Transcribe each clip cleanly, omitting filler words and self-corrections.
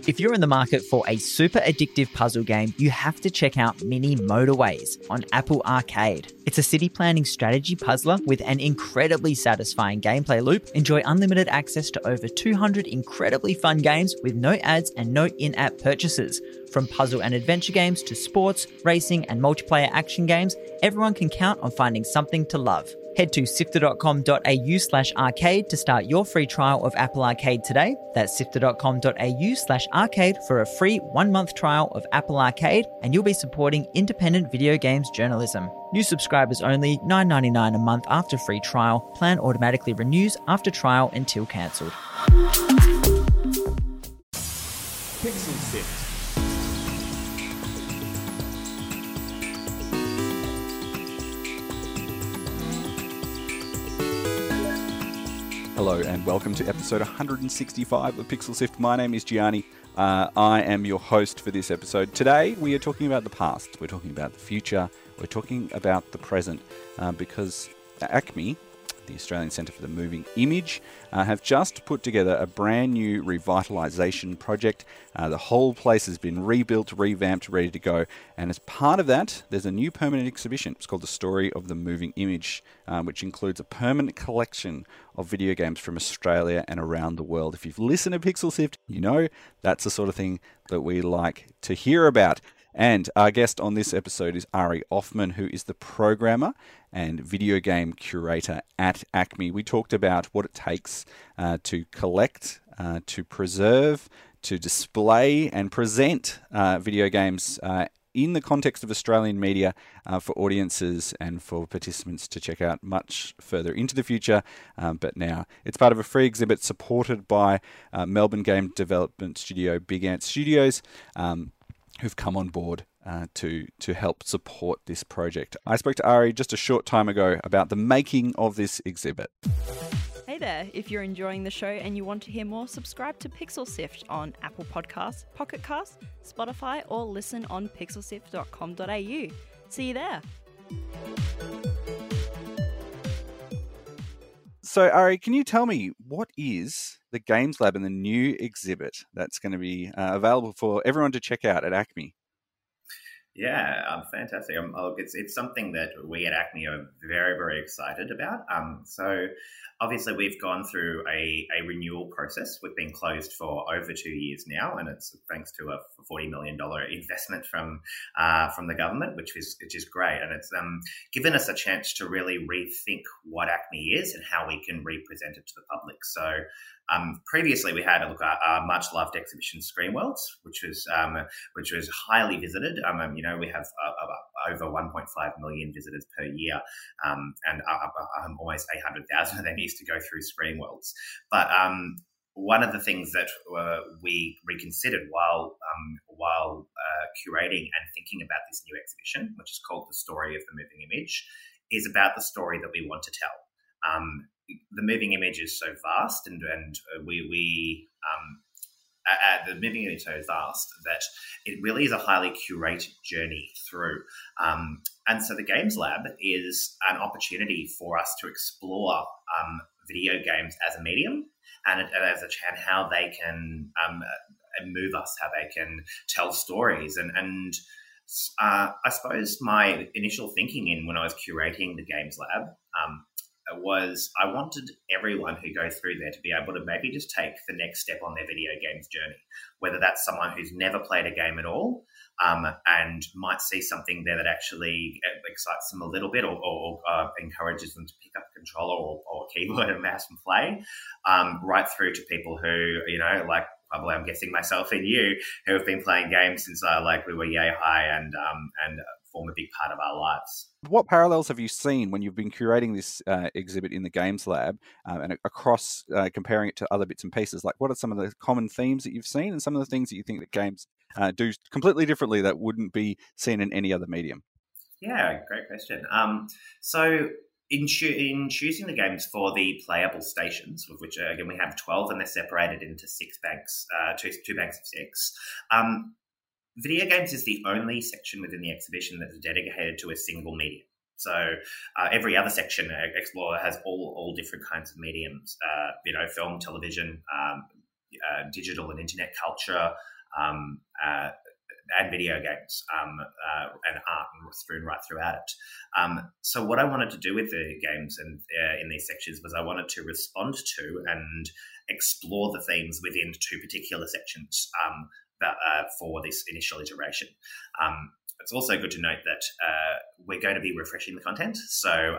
If you're in the market for a super addictive puzzle game, you have to check out Mini Motorways on Apple Arcade. It's a city planning strategy puzzler with an incredibly satisfying gameplay loop. Enjoy unlimited access to over 200 incredibly fun games with no ads and no in-app purchases. From puzzle and adventure games to sports, racing, and multiplayer action games, everyone can count on finding something to love. Head to sifter.com.au/arcade to start your free trial of Apple Arcade today. That's sifter.com.au/arcade for a free 1-month trial of Apple Arcade, and you'll be supporting independent video games journalism. New subscribers only, $9.99 a month after free trial. Plan automatically renews after trial until cancelled. Pixel Sift. Hello and welcome to episode 165 of Pixel Sift. My name is Gianni. I am your host for this episode. Today we are talking about the past, we're talking about the future, we're talking about the present because ACMI, the Australian Centre for the Moving Image, have just put together a brand new revitalisation project. The whole place has been rebuilt, revamped, ready to go. And as part of that, there's a new permanent exhibition. It's called The Story of the Moving Image, which includes a permanent collection of video games from Australia and around the world. If you've listened to Pixel Sift, you know that's the sort of thing that we like to hear about. And our guest on this episode is Ari Othman, who is the programmer and video game curator at ACMI. We talked about what it takes to collect, to preserve, to display and present video games in the context of Australian media for audiences and for participants to check out much further into the future. But now it's part of a free exhibit supported by Melbourne game development studio Big Ant Studios, who've come on board to help support this project. I spoke to Ari just a short time ago about the making of this exhibit. Hey there, if you're enjoying the show and you want to hear more, subscribe to Pixel Sift on Apple Podcasts, Pocket Casts, Spotify, or listen on pixelsift.com.au. See you there. So, Ari, can you tell me what is the Games Lab and the new exhibit that's going to be available for everyone to check out at ACMI? Yeah, fantastic. It's something that we at ACMI are very, very excited about. So obviously we've gone through a renewal process. We've been closed for over 2 years now, and it's thanks to a $40 million investment from the government, which is great. And it's given us a chance to really rethink what ACMI is and how we can represent it to the public. So previously we had a much loved exhibition Screenworlds, which was highly visited. We have over 1.5 million visitors per year, and almost 800,000 of them used to go through Screenworlds. But one of the things that we reconsidered while curating and thinking about this new exhibition, which is called The Story of the Moving Image, is about the story that we want to tell. The moving image is so vast, and the moving image is so vast that it really is a highly curated journey through. And so the Games Lab is an opportunity for us to explore video games as a medium and how they can move us, how they can tell stories. And I suppose my initial thinking when I was curating the Games Lab was I wanted everyone who goes through there to be able to maybe just take the next step on their video games journey, whether that's someone who's never played a game at all and might see something there that actually excites them a little bit or encourages them to pick up a controller or keyboard and mouse and play, right through to people who, like probably I'm guessing myself and you, who have been playing games since we were yay high and form a big part of our lives. What parallels have you seen when you've been curating this exhibit in the Games Lab and across comparing it to other bits and pieces? Like, what are some of the common themes that you've seen and some of the things that you think that games do completely differently that wouldn't be seen in any other medium? Yeah, great question. So in choosing the games for the playable stations, of which, again, we have 12 and they're separated into 6 banks, two banks of 6, video games is the only section within the exhibition that's dedicated to a single medium. So every other section, Explorer, has all different kinds of mediums, film, television, digital and internet culture, and video games and art and strewn right throughout it. So what I wanted to do with the games and in these sections was I wanted to respond to and explore the themes within two particular sections for this initial iteration. It's also good to note that we're going to be refreshing the content. So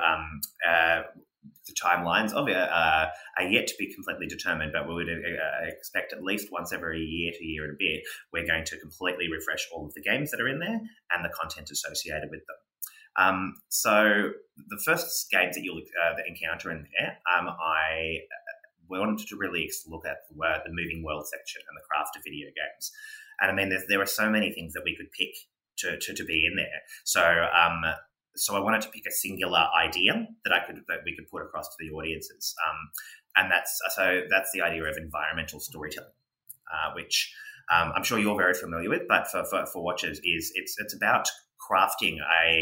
the timelines are yet to be completely determined, but we would expect at least once every year to year and a bit, we're going to completely refresh all of the games that are in there and the content associated with them. So the first games that you'll encounter in there, we wanted to really look at the moving world section and the craft of video games. And I mean, there are so many things that we could pick to be in there. So I wanted to pick a singular idea that we could put across to the audiences, and that's the idea of environmental storytelling, which I'm sure you're very familiar with. But for watchers, it's about crafting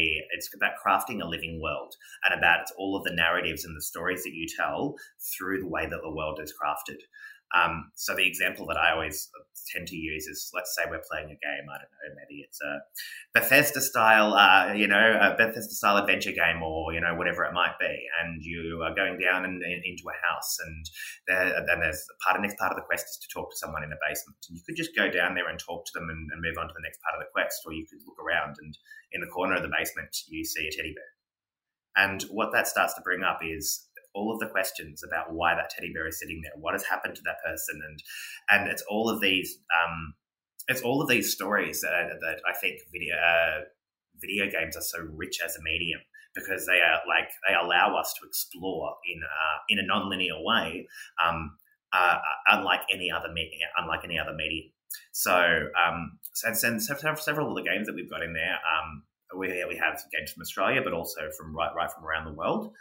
a living world, and about all of the narratives and the stories that you tell through the way that the world is crafted. So the example that I always tend to use is, let's say we're playing a game, I don't know, maybe it's a Bethesda style, a Bethesda style adventure game, or, whatever it might be. And you are going down into a house, and then there's next part of the quest is to talk to someone in a basement. And you could just go down there and talk to them and move on to the next part of the quest, or you could look around and in the corner of the basement, you see a teddy bear. And what that starts to bring up is all of the questions about why that teddy bear is sitting there, what has happened to that person, and it's all of these stories that I think video games are so rich as a medium, because they allow us to explore in a non-linear way, unlike any other medium. So several of the games that we've got in there, we have games from Australia, but also from right from around the world.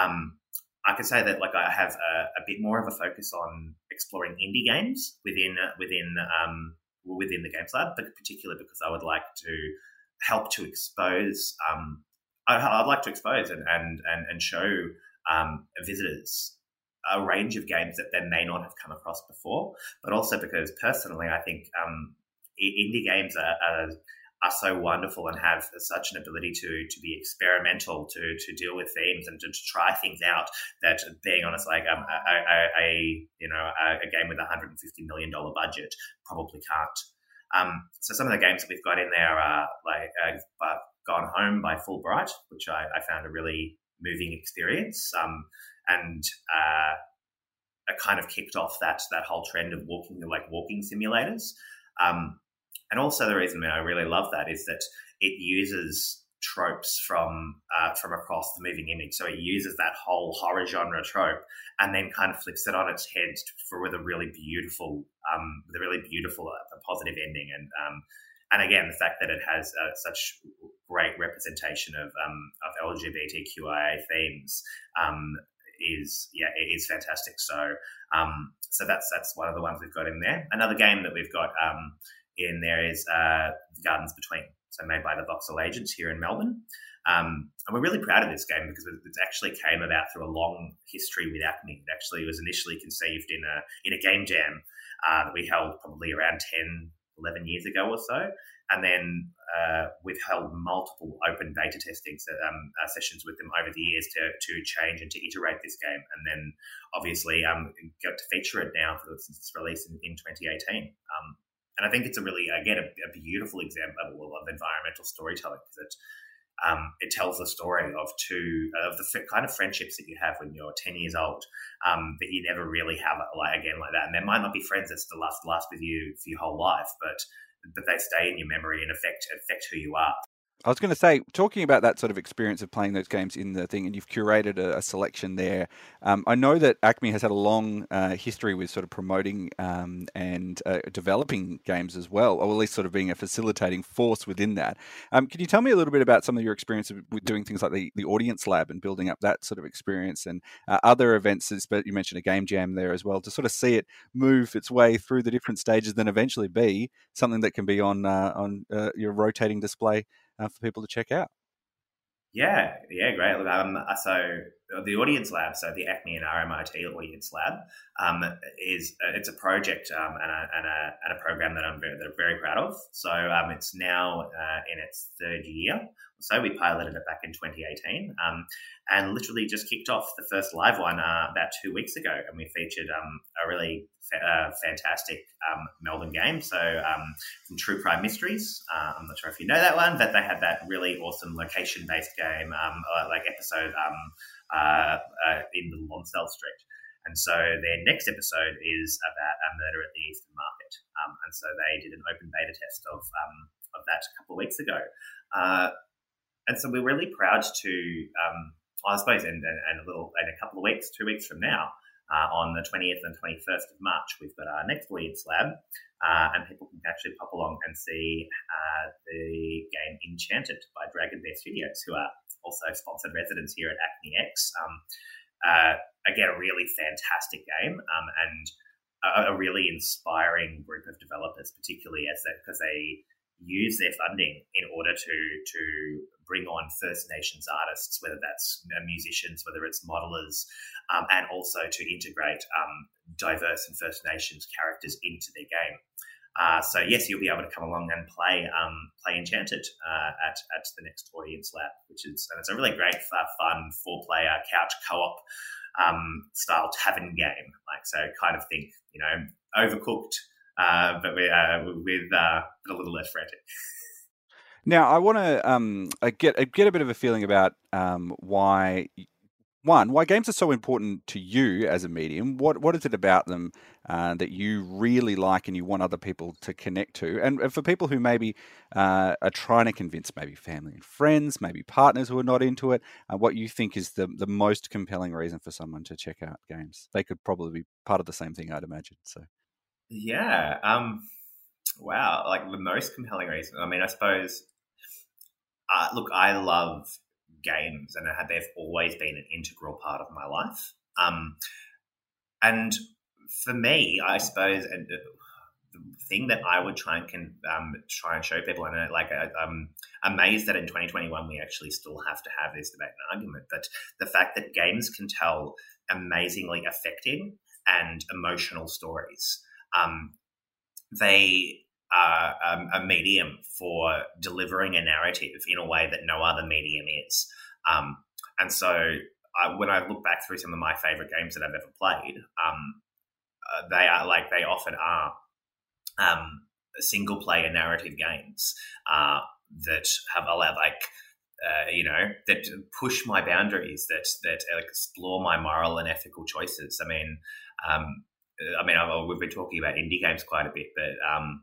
I could say that I have a bit more of a focus on exploring indie games within the Games Lab, but particularly because I would like to help to expose. I'd like to expose and show visitors a range of games that they may not have come across before, but also because personally I think indie games are so wonderful and have such an ability to be experimental, to deal with themes and to try things out that, being honest, a game with $150 million budget probably can't. So some of the games that we've got in there are Gone Home by Fullbright, which I found a really moving experience, and it kind of kicked off that whole trend of walking simulators. And also the reason I really love that is that it uses tropes from across the moving image. So it uses that whole horror genre trope and then kind of flips it on its head with a really beautiful, positive ending. And again, the fact that it has such great representation of LGBTQIA themes is fantastic. So that's one of the ones we've got in there. Another game that we've got in there is The Gardens Between, so made by the Voxel Agents here in Melbourne. And we're really proud of this game because it actually came about through a long history with ACME. It actually was initially conceived in a game jam that we held probably around 10, 11 years ago or so. And then we've held multiple open beta testing sessions with them over the years to change and to iterate this game. And then obviously got to feature it now since its release in 2018. And I think it's a beautiful example of environmental storytelling, because it tells the story of the kind of friendships that you have when you're 10 years old, that you never really have like that. And there might not be friends that still last with you for your whole life, but they stay in your memory and affect who you are. I was going to say, talking about that sort of experience of playing those games in the thing, and you've curated a selection there. I know that ACME has had a long history with sort of promoting and developing games as well, or at least sort of being a facilitating force within that. Can you tell me a little bit about some of your experience with doing things like the Audience Lab and building up that sort of experience, and other events? But you mentioned a game jam there as well, to sort of see it move its way through the different stages, then eventually be something that can be on your rotating display for people to check out. Yeah, great. Look, so the Audience Lab, so the Acme and RMIT Audience Lab, it's a project and a program that I'm very proud of. So it's now in its third year. So we piloted it back in 2018, and literally just kicked off the first live one about 2 weeks ago, and we featured a really fantastic Melbourne game. So from True Crime Mysteries, I'm not sure if you know that one, but they had that really awesome location-based game, like episode in the Lonsdale Street. And so their next episode is about a murder at the Eastern Market. And so they did an open beta test of that a couple of weeks ago. And so we're really proud to, I suppose, in a couple of weeks, 2 weeks from now, on the 20th and 21st of March, we've got our next Audience Lab, and people can actually pop along and see the game Enchanted by Dragon Bear Studios, who are also sponsored residents here at Acme X. Again, a really fantastic game, and a really inspiring group of developers, particularly because they use their funding in order to bring on First Nations artists, whether that's musicians, whether it's modelers, and also to integrate diverse and First Nations characters into their game. So yes, you'll be able to come along and play Enchanted at the next Audience Lab, and it's a really great, fun 4-player couch co-op style tavern game. Like, so kind of think, Overcooked, but with a little less frantic. Now, I want to get a bit of a feeling about why games are so important to you as a medium. What is it about them that you really like and you want other people to connect to? And for people who maybe are trying to convince maybe family and friends, maybe partners who are not into it, what you think is the most compelling reason for someone to check out games? They could probably be part of the same thing, I'd imagine. So, yeah. Wow. Like the most compelling reason. I mean, I suppose, look, I love games, and they've always been an integral part of my life. And for me, I suppose, the thing that I would try and show people, and I'm amazed that in 2021 we actually still have to have this debate and argument, but the fact that games can tell amazingly affecting and emotional stories. They are a medium for delivering a narrative in a way that no other medium is. And so when I look back through some of my favorite games that I've ever played, they often are single player narrative games that have allowed, that push my boundaries, that explore my moral and ethical choices. We've been talking about indie games quite a bit, but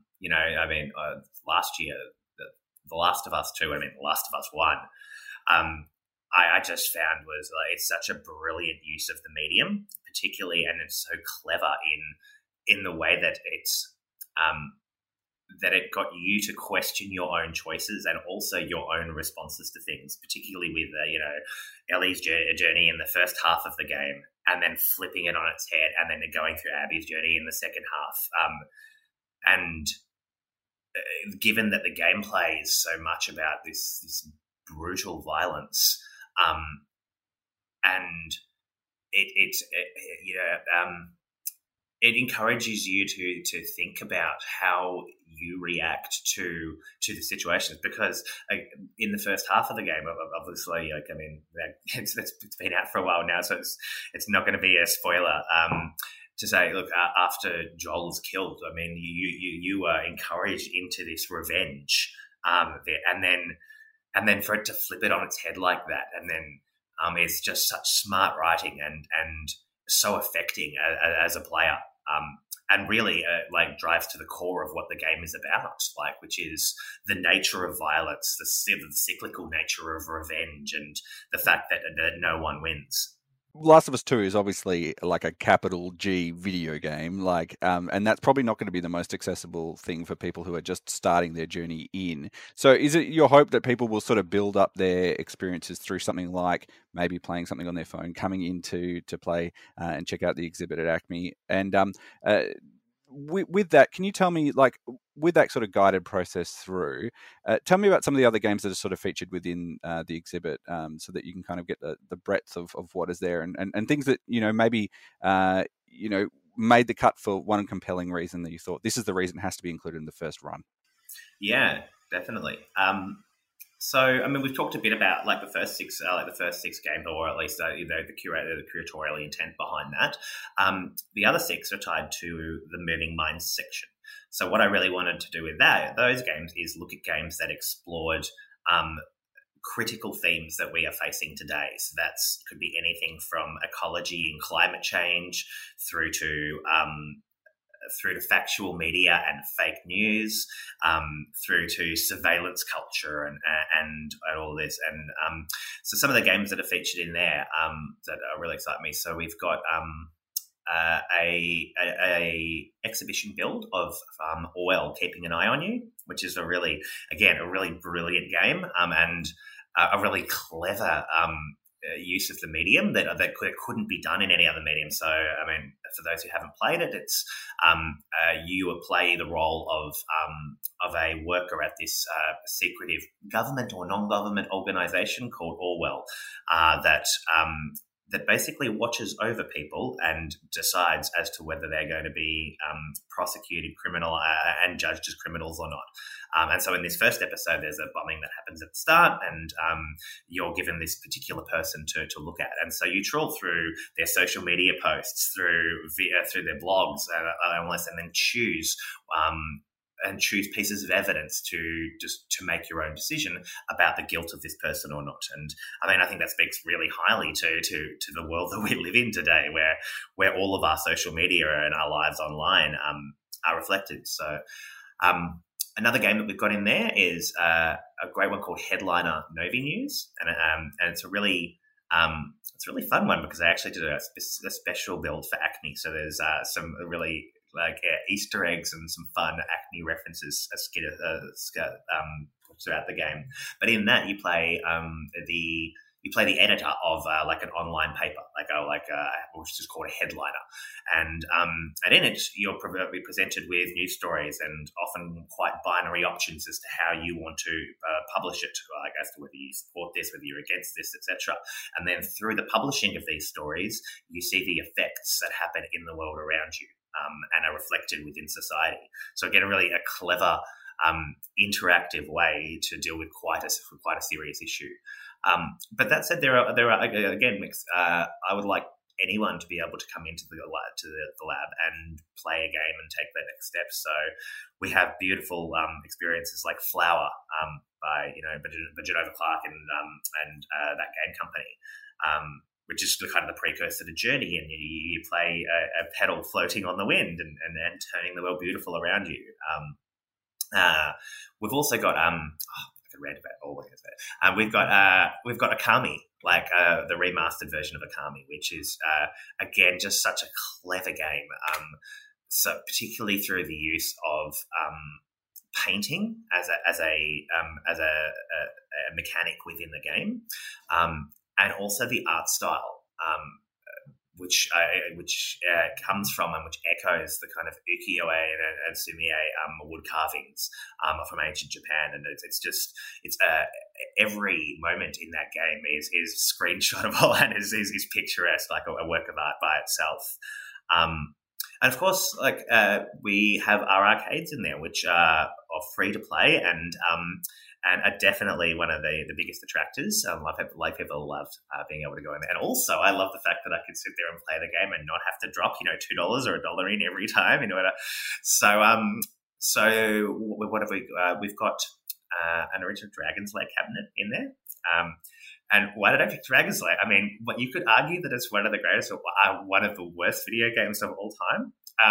last year, The Last of Us 2, The Last of Us 1, I just found was it's such a brilliant use of the medium, particularly, and it's so clever in the way that it's that it got you to question your own choices and also your own responses to things, particularly with Ellie's journey in the first half of the game, and then flipping it on its head, and then going through Abby's journey in the second half. And given that the gameplay is so much about this brutal violence, and it encourages you to think about how you react to the situations, because in the first half of the game, obviously, it's been out for a while now, so it's not going to be a spoiler to say, look, after Joel's killed, you are encouraged into this revenge, and then for it to flip it on its head like that, and then it's just such smart writing and so affecting as a player, and really drives to the core of what the game is about, which is the nature of violence, the cyclical nature of revenge, and the fact that no one wins. Last of Us 2 is obviously like a capital G video game, and that's probably not going to be the most accessible thing for people who are just starting their journey in. So is it your hope that people will sort of build up their experiences through something like maybe playing something on their phone, coming in to play and check out the exhibit at Acme? And with that, can you tell me, with that sort of guided process through, tell me about some of the other games that are sort of featured within the exhibit, so that you can kind of get the breadth of what is there, and things that, maybe, made the cut for one compelling reason that you thought this is the reason it has to be included in the first run. Yeah, definitely. So, I mean, we've talked a bit about the first six games, or at least the curatorial intent behind that. The other six are tied to the Moving Minds section. So, what I really wanted to do with those games is look at games that explored critical themes that we are facing today. So could be anything from ecology and climate change through to factual media and fake news, through to surveillance culture and all this. And so some of the games that are featured in there that really excite me. So we've got a exhibition build of Orwell, Keeping an Eye on You, which is a really brilliant game, and a really clever use of the medium that couldn't be done in any other medium. So, I mean, for those who haven't played it, it's you play the role of a worker at this secretive government or non-government organisation called Orwell that basically watches over people and decides as to whether they're going to be prosecuted criminal and judged as criminals or not. And so in this first episode, there's a bombing that happens at the start, and you're given this particular person to look at. And so you trawl through their social media posts, through their blogs, and then choose pieces of evidence to make your own decision about the guilt of this person or not. And I mean, I think that speaks really highly to the world that we live in today, where all of our social media and our lives online are reflected. So another game that we've got in there is a great one called Headliner Novi News, and it's a really fun one because I actually did a special build for Acne. So there's some really Easter eggs and some fun Acne references throughout the game. But in that, you play the editor of an online paper, which is called a headliner, and in it you'll be presented with news stories and often quite binary options as to how you want to publish it, as to whether you support this, whether you're against this, etc. And then through the publishing of these stories, you see the effects that happen in the world around you. And are reflected within society. So again, a clever, interactive way to deal with quite a serious issue. But that said, there are again, I would like anyone to be able to come into the lab and play a game and take that next step. So we have beautiful experiences like Flower by Bajanova Clark and that game company. Which is kind of the precursor to Journey, and you play a pedal floating on the wind and turning the world beautiful around you. We've also got I could rant about all of it. We've got Akami, the remastered version of Akami, which is again just such a clever game. So particularly through the use of painting as a mechanic within the game. And also the art style, which comes from and which echoes the kind of ukiyo-e and sumie wood carvings from ancient Japan, and it's every moment in that game is screenshotable and is picturesque, like a work of art by itself. And of course, we have our arcades in there, which are free to play and are definitely one of the biggest attractors. People love being able to go in there. And also, I love the fact that I can sit there and play the game and not have to drop, $2 or $1 in every time. So what have we? We've got an original Dragon's Lair cabinet in there. And why did I pick Dragon's Lair? I mean, you could argue that it's one of the greatest or one of the worst video games of all time.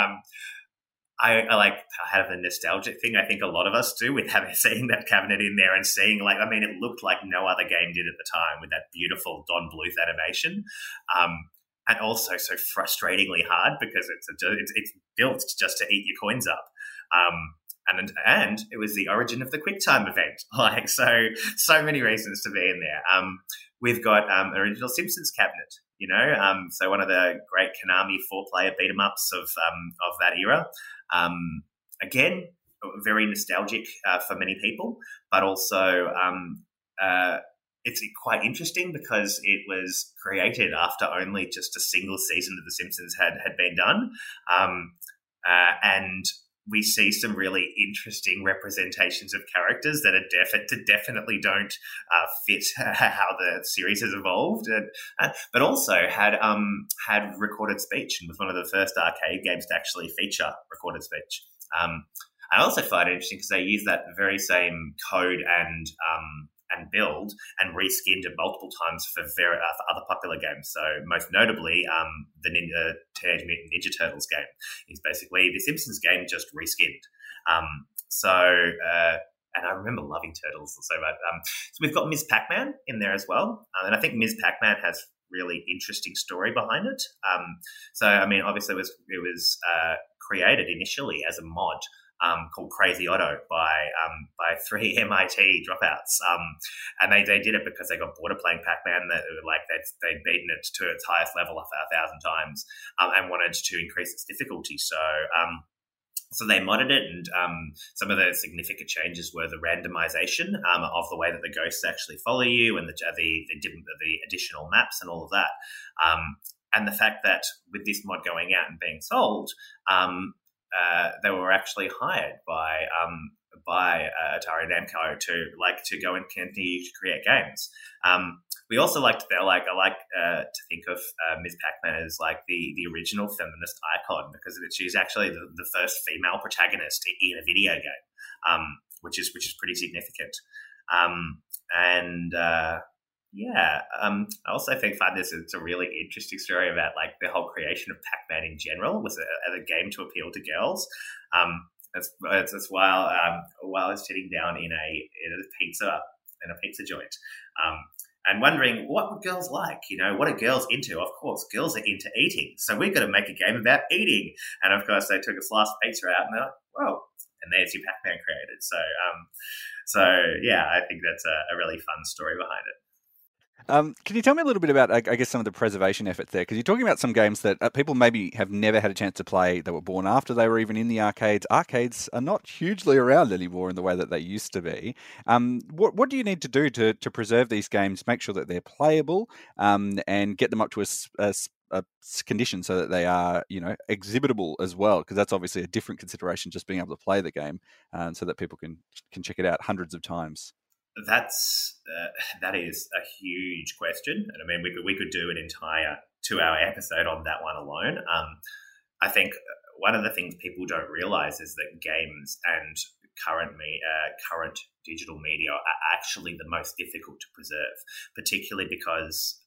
I have a nostalgic thing. I think a lot of us do with seeing that cabinet in there and seeing it looked like no other game did at the time with that beautiful Don Bluth animation, and also so frustratingly hard because it's built just to eat your coins up. And it was the origin of the QuickTime event. So many reasons to be in there. We've got original Simpsons cabinet. So one of the great Konami 4-player beat 'em ups of that era. Again, very nostalgic for many people, but also it's quite interesting because it was created after only just a single season of The Simpsons had been done. And we see some really interesting representations of characters that are definitely don't fit how the series has evolved, but also had recorded speech, and was one of the first arcade games to actually feature recorded speech. I also find it interesting because they use that very same code and build and reskinned it multiple times for other popular games. So most notably, the Teenage Mutant Ninja Turtles game is basically the Simpsons game just reskinned. And I remember loving Turtles so much. So we've got Ms. Pac-Man in there as well, and I think Ms. Pac-Man has really interesting story behind it. So I mean, obviously it was created initially as a mod. Called Crazy Otto by 3 MIT dropouts, and they did it because they got bored of playing Pac-Man. That they'd beaten it to its highest level 1,000 times, and wanted to increase its difficulty. So they modded it, and some of the significant changes were the randomization of the way that the ghosts actually follow you, and the additional maps and all of that, and the fact that with this mod going out and being sold. They were actually hired by Atari Namco to go and continue to create games. We also I like to think of Ms. Pac-Man as like the original feminist icon, because she's actually the first female protagonist in a video game, which is pretty significant. I also find it's a really interesting story about like the whole creation of Pac-Man in general was a game to appeal to girls. That's while I was sitting down in a pizza joint, and wondering what would girls like, what are girls into? Of course, girls are into eating, so we've got to make a game about eating. And of course, they took a slice of pizza out, and they're like, "Whoa!" And there's your Pac-Man created. So I think that's a really fun story behind it. Can you tell me a little bit about, I guess, some of the preservation efforts there? Because you're talking about some games that people maybe have never had a chance to play. They were born after they were even in the arcades. Arcades are not hugely around anymore in the way that they used to be. What do you need to do to preserve these games, make sure that they're playable, and get them up to a condition so that they are, exhibitable as well? Because that's obviously a different consideration, just being able to play the game, so that people can check it out hundreds of times. That is a huge question, and I mean we could do an entire 2-hour episode on that one alone. I think one of the things people don't realize is that games and current digital media are actually the most difficult to preserve, particularly because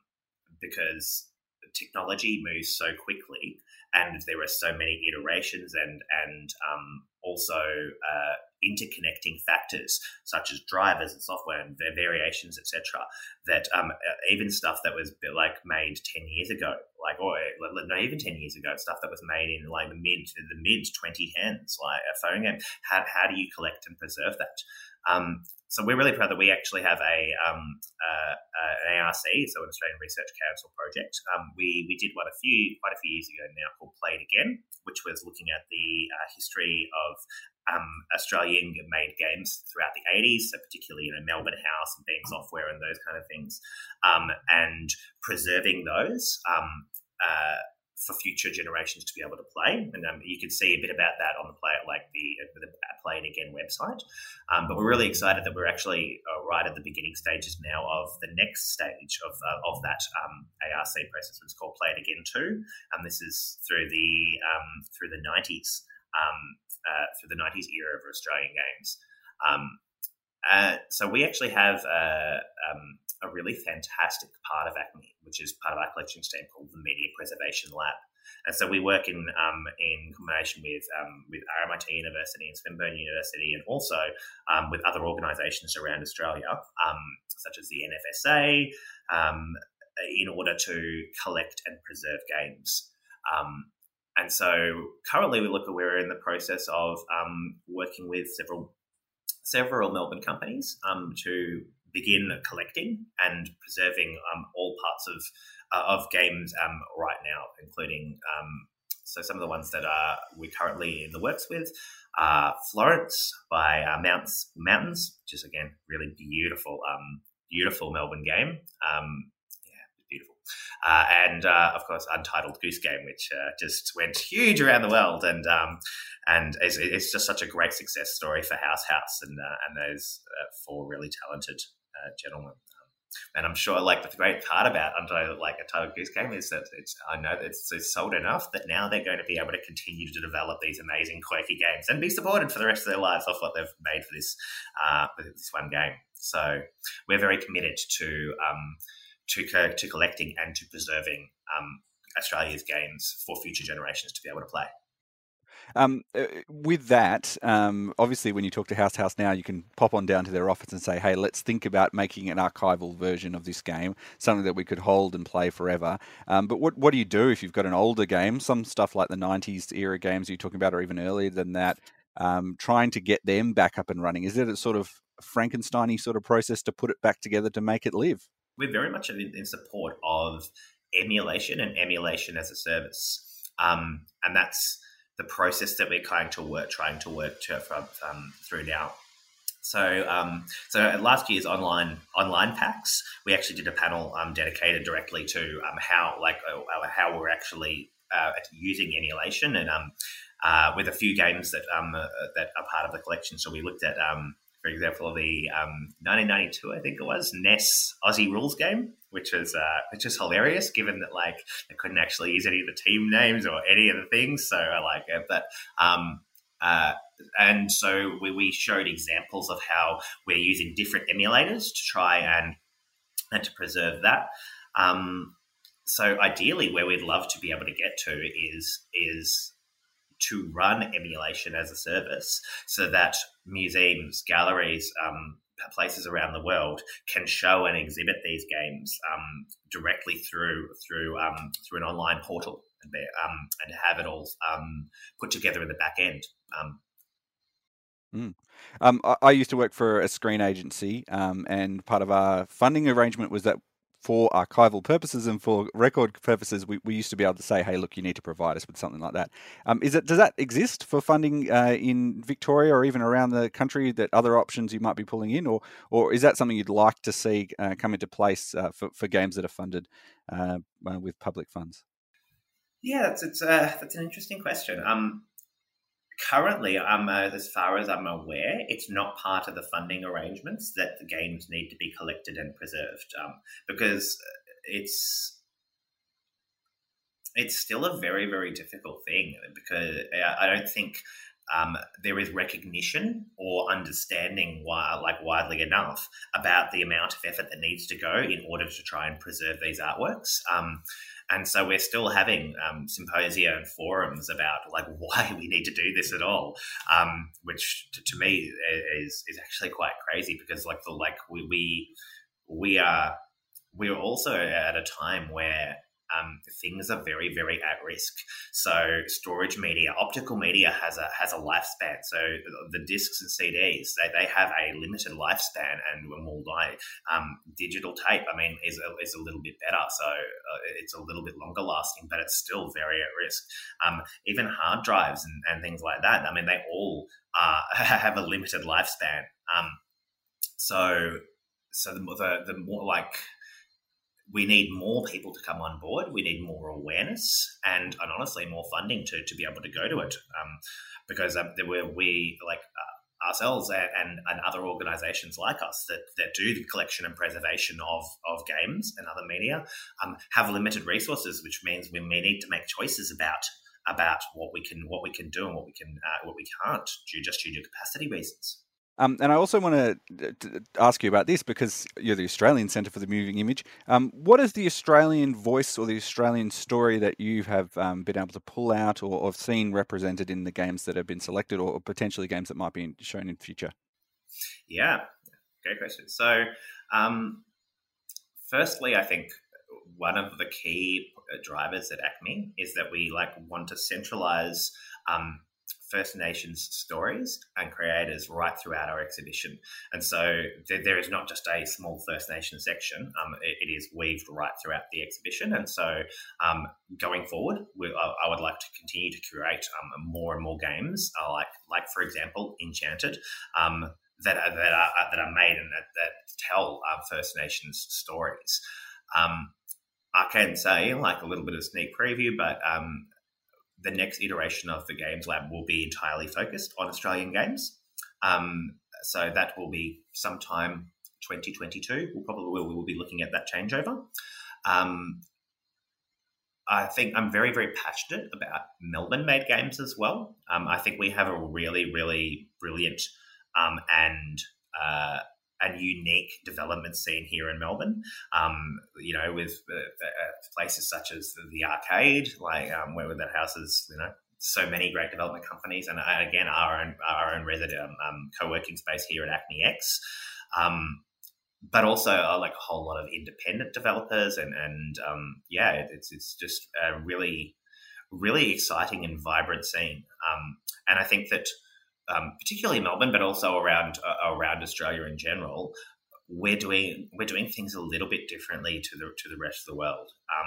technology moves so quickly, and there are so many iterations and also interconnecting factors such as drivers and software and their variations, etc. That even stuff that was made 10 years ago, not even 10 years ago, stuff that was made in the mid 2010s, like a phone game. How do you collect and preserve that? So we're really proud that we actually have an ARC, so an Australian Research Council project. We did one quite a few years ago now, called Play It Again, which was looking at the history of Australian-made games throughout the 80s, so particularly Melbourne House and Beam Software and those kind of things, and preserving those for future generations to be able to play. And you can see a bit about that on the Play It Again website. But we're really excited that we're actually right at the beginning stages now of the next stage of that ARC process. It's called Play It Again 2, and this is through the 90s. Through the 90s era of Australian games. So we actually have a really fantastic part of ACME, which is part of our collections team, called the Media Preservation Lab. And so we work in combination with RMIT University and Swinburne University, and also with other organisations around Australia, such as the NFSA, in order to collect and preserve games. And so currently we're in the process of working with several Melbourne companies to begin collecting and preserving all parts of games right now, including So some of the ones that we're currently in the works with are Florence by Mountains, which is again really beautiful Melbourne game. Beautiful. And of course, Untitled Goose Game, which just went huge around the world, and it's just such a great success story for House and those 4 really talented gentlemen. And I'm sure, like, the great part about Untitled Goose Game is that I know that it's sold enough that now they're going to be able to continue to develop these amazing, quirky games and be supported for the rest of their lives off what they've made for this one game. So we're very committed to collecting and to preserving Australia's games for future generations to be able to play. With that, obviously, when you talk to House now, you can pop on down to their office and say, hey, let's think about making an archival version of this game, something that we could hold and play forever. But what do you do if you've got an older game, some stuff like the 90s era games you're talking about, or even earlier than that, trying to get them back up and running? Is it a sort of Frankenstein-y sort of process to put it back together to make it live? We're very much in support of emulation and emulation as a service. And that's the process that we're trying to work through now. So last year's online PAX, we actually did a panel dedicated directly to how we're actually using emulation, and with a few games that are part of the collection. So we looked at, for example, the 1992, I think it was, NES Aussie Rules game, which is hilarious, given that like they couldn't actually use any of the team names or any of the things. So I like it, but and so we showed examples of how we're using different emulators to try and to preserve that. So ideally, where we'd love to be able to get to is to run emulation as a service, so that museums, galleries, places around the world can show and exhibit these games directly through an online portal, and have it all put together in the back end. I used to work for a screen agency, and part of our funding arrangement was that for archival purposes and for record purposes, we used to be able to say, hey, look, you need to provide us with something like that. Does that exist for funding in Victoria or even around the country, that other options you might be pulling in, or is that something you'd like to see come into place for games that are funded with public funds? Yeah, that's an interesting question. Currently, as far as I'm aware, it's not part of the funding arrangements that the games need to be collected and preserved, because it's still a very, very difficult thing, because I don't think there is recognition or understanding widely enough about the amount of effort that needs to go in order to try and preserve these artworks. And so we're still having symposia and forums about like why we need to do this at all, which to me is actually quite crazy, because we're also at a time where things are very, very at risk. So storage media, optical media has a lifespan. So the discs and CDs, they have a limited lifespan and will die. Digital tape, I mean, is a little bit better. So it's a little bit longer lasting, but it's still very at risk. Even hard drives and things like that, I mean, they all have a limited lifespan. So the more like, we need more people to come on board. We need more awareness and honestly more funding to be able to go to it, because we ourselves and other organisations like us that do the collection and preservation of games and other media have limited resources, which means we may need to make choices about what we can do and what we can't due to capacity reasons. And I also want to ask you about this, because you're the Australian Centre for the Moving Image. What is the Australian voice or the Australian story that you have been able to pull out or seen represented in the games that have been selected, or potentially games that might be shown in future? Yeah, great question. So, firstly, I think one of the key drivers at ACME is that we want to centralise First Nations stories and creators right throughout our exhibition. And so there is not just a small First Nations section, it is weaved right throughout the exhibition. And so going forward, I would like to continue to curate more and more games, like for example, Enchanted, that are made and that tell First Nations stories. I can say, like a little bit of sneak preview, but the next iteration of the Games Lab will be entirely focused on Australian games. So that will be sometime 2022. We'll be looking at that changeover. I think I'm very, very passionate about Melbourne-made games as well. I think we have a really, really brilliant and unique development scene here in Melbourne. With places such as the Arcade, where that houses, so many great development companies, and again our own resident co-working space here at Acme X. But also like a whole lot of independent developers, and it's just a really, really exciting and vibrant scene. And I think that particularly Melbourne, but also around Australia in general, we're doing things a little bit differently to the rest of the world.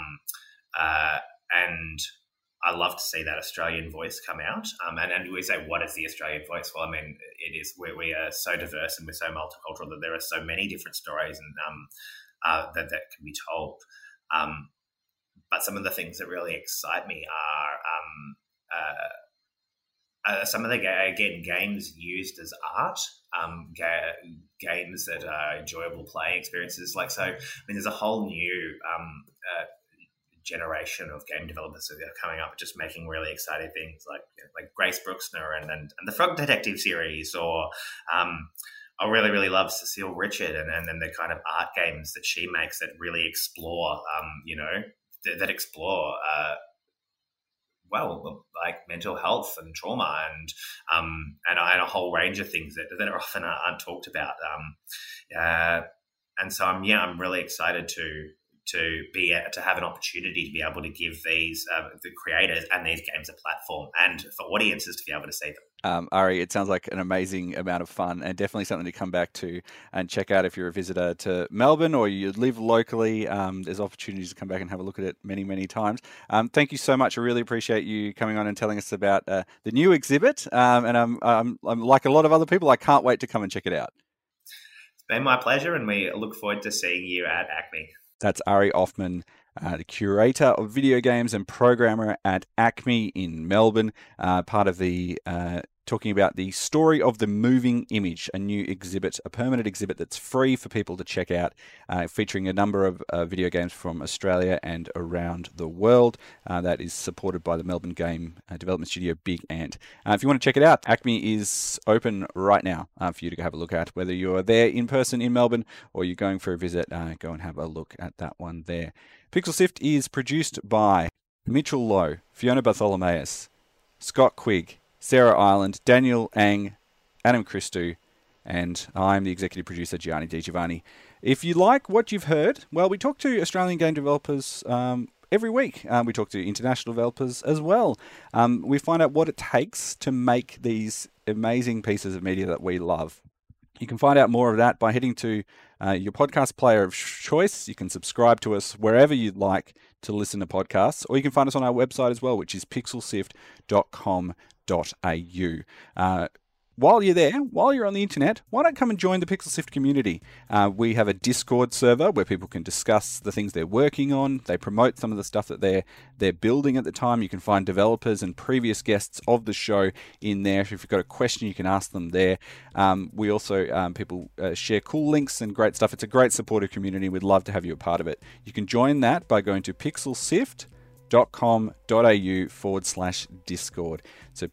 And I love to see that Australian voice come out. And we say, what is the Australian voice? Well, I mean, it is where we are so diverse and we're so multicultural that there are so many different stories and that can be told. But some of the things that really excite me are some of the games used as art, games that are enjoyable playing experiences. There's a whole new generation of game developers that are coming up, just making really exciting things like Grace Brooksner and the Frog Detective series, or I really, really love Cecile Richard and then the kind of art games that she makes that really explore, that explore. Mental health and trauma and a whole range of things that are often aren't talked about. And so I'm really excited to have an opportunity to be able to give these the creators and these games a platform, and for audiences to be able to see them. Ari, it sounds like an amazing amount of fun and definitely something to come back to and check out if you're a visitor to Melbourne or you live locally. There's opportunities to come back and have a look at it many, many times. Thank you so much. I really appreciate you coming on and telling us about the new exhibit. And I'm like a lot of other people, I can't wait to come and check it out. It's been my pleasure, and we look forward to seeing you at Acme. That's Ari Othman, the curator of video games and programmer at Acme in Melbourne, part of the talking about the story of the moving image, a new exhibit, a permanent exhibit that's free for people to check out, featuring a number of video games from Australia and around the world. That is supported by the Melbourne game development studio Big Ant. If you want to check it out, Acme is open right now for you to have a look at. Whether you're there in person in Melbourne or you're going for a visit, go and have a look at that one there. Pixel Sift is produced by Mitchell Lowe, Fiona Bartholomaeus, Scott Quigg, Sarah Ireland, Daniel Ang, Adam Christou, and I'm the executive producer, Gianni Di Giovanni. If you like what you've heard, well, we talk to Australian game developers every week. We talk to international developers as well. We find out what it takes to make these amazing pieces of media that we love. You can find out more of that by heading to your podcast player of choice. You can subscribe to us wherever you'd like to listen to podcasts, or you can find us on our website as well, which is pixelsift.com.au. While you're there, while you're on the internet, why don't come and join the Pixel Sift community? We have a Discord server where people can discuss the things they're working on. They promote some of the stuff that they're building at the time. You can find developers and previous guests of the show in there. If you've got a question, you can ask them there. We also, people share cool links and great stuff. It's a great supportive community. We'd love to have you a part of it. You can join that by going to pixelsift.com.au/Discord. So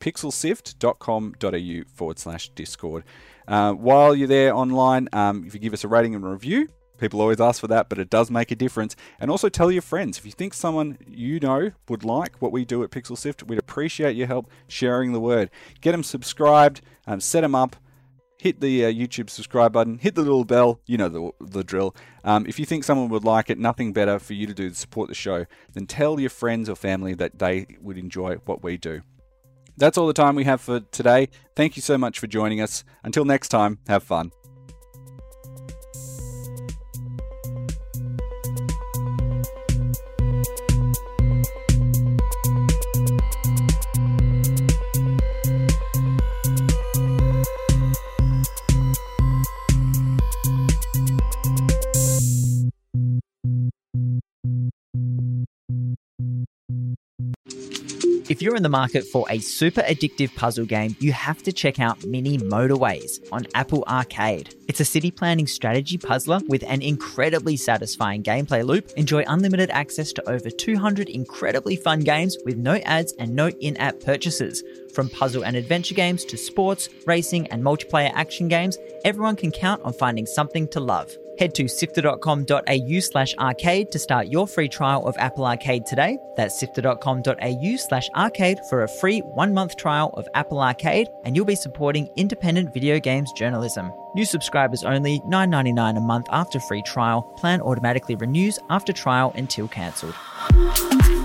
pixelsift.com.au/Discord. While you're there online, if you give us a rating and a review, people always ask for that, but it does make a difference. And also tell your friends. If you think someone you know would like what we do at Pixel Sift, we'd appreciate your help sharing the word. Get them subscribed, set them up. Hit the YouTube subscribe button, hit the little bell, you know the drill. If you think someone would like it, nothing better for you to do to support the show than tell your friends or family that they would enjoy what we do. That's all the time we have for today. Thank you so much for joining us. Until next time, have fun. If you're in the market for a super addictive puzzle game, you have to check out Mini Motorways on Apple Arcade. It's a city planning strategy puzzler with an incredibly satisfying gameplay loop. Enjoy unlimited access to over 200 incredibly fun games with no ads and no in-app purchases. From puzzle and adventure games to sports, racing, and multiplayer action games, everyone can count on finding something to love. Head to sifter.com.au/arcade to start your free trial of Apple Arcade today. That's sifter.com.au/arcade for a free 1-month trial of Apple Arcade, and you'll be supporting independent video games journalism. New subscribers only, $9.99 a month after free trial. Plan automatically renews after trial until cancelled.